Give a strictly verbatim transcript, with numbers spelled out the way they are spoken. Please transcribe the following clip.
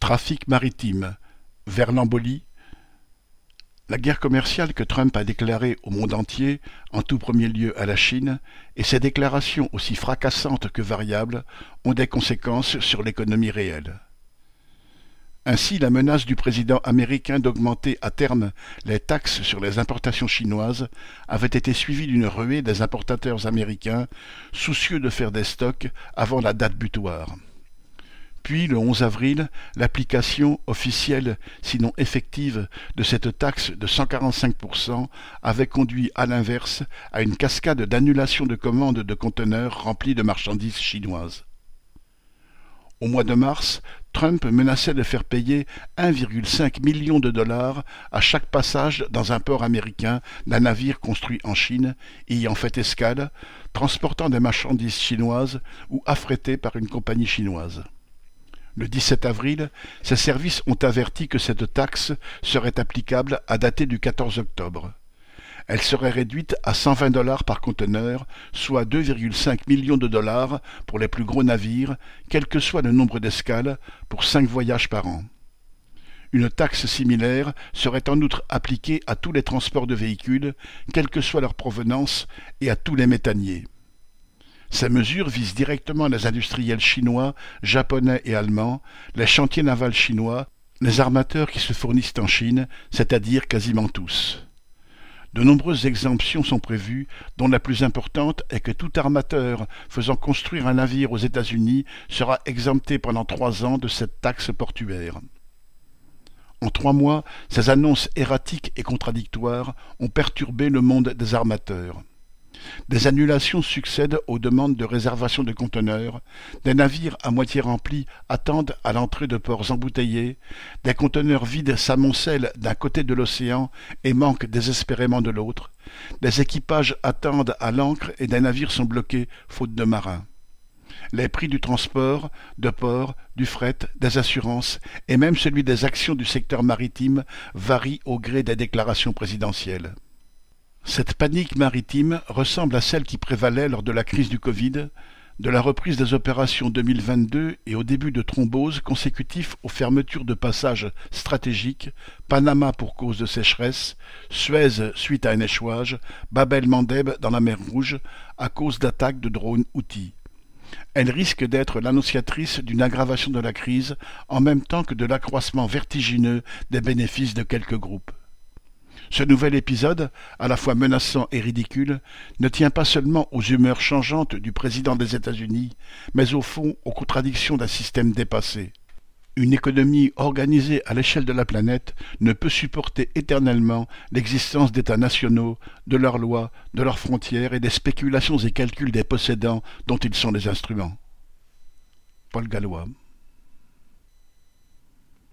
Trafic maritime, vers l'embolie. La guerre commerciale que Trump a déclarée au monde entier, en tout premier lieu à la Chine, et ses déclarations aussi fracassantes que variables, ont des conséquences sur l'économie réelle. Ainsi, la menace du président américain d'augmenter à terme les taxes sur les importations chinoises avait été suivie d'une ruée des importateurs américains soucieux de faire des stocks avant la date butoir. Puis, le onze avril, l'application officielle, sinon effective, de cette taxe de cent quarante-cinq pour cent avait conduit, à l'inverse, à une cascade d'annulations de commandes de conteneurs remplis de marchandises chinoises. Au mois de mars, Trump menaçait de faire payer un virgule cinq million de dollars à chaque passage dans un port américain d'un navire construit en Chine, ayant fait escale, transportant des marchandises chinoises ou affrétées par une compagnie chinoise. Le dix-sept avril, ces services ont averti que cette taxe serait applicable à dater du quatorze octobre. Elle serait réduite à cent vingt dollars par conteneur, soit deux virgule cinq millions de dollars pour les plus gros navires, quel que soit le nombre d'escales, pour cinq voyages par an. Une taxe similaire serait en outre appliquée à tous les transports de véhicules, quelle que soit leur provenance, et à tous les méthaniers. Ces mesures visent directement les industriels chinois, japonais et allemands, les chantiers navals chinois, les armateurs qui se fournissent en Chine, c'est-à-dire quasiment tous. De nombreuses exemptions sont prévues, dont la plus importante est que tout armateur faisant construire un navire aux États-Unis sera exempté pendant trois ans de cette taxe portuaire. En trois mois, ces annonces erratiques et contradictoires ont perturbé le monde des armateurs. Des annulations succèdent aux demandes de réservation de conteneurs, des navires à moitié remplis attendent à l'entrée de ports embouteillés, des conteneurs vides s'amoncellent d'un côté de l'océan et manquent désespérément de l'autre, des équipages attendent à l'ancre et des navires sont bloqués faute de marins. Les prix du transport, de port, du fret, des assurances et même celui des actions du secteur maritime varient au gré des déclarations présidentielles. Cette panique maritime ressemble à celle qui prévalait lors de la crise du Covid, de la reprise des opérations deux mille vingt-deux et au début de thromboses consécutifs aux fermetures de passages stratégiques, Panama pour cause de sécheresse, Suez suite à un échouage, Bab el-Mandeb dans la mer Rouge à cause d'attaques de drones Houthis. Elle risque d'être l'annonciatrice d'une aggravation de la crise en même temps que de l'accroissement vertigineux des bénéfices de quelques groupes. Ce nouvel épisode, à la fois menaçant et ridicule, ne tient pas seulement aux humeurs changeantes du président des États-Unis, mais au fond aux contradictions d'un système dépassé. Une économie organisée à l'échelle de la planète ne peut supporter éternellement l'existence d'États nationaux, de leurs lois, de leurs frontières et des spéculations et calculs des possédants dont ils sont les instruments. Paul Gallois.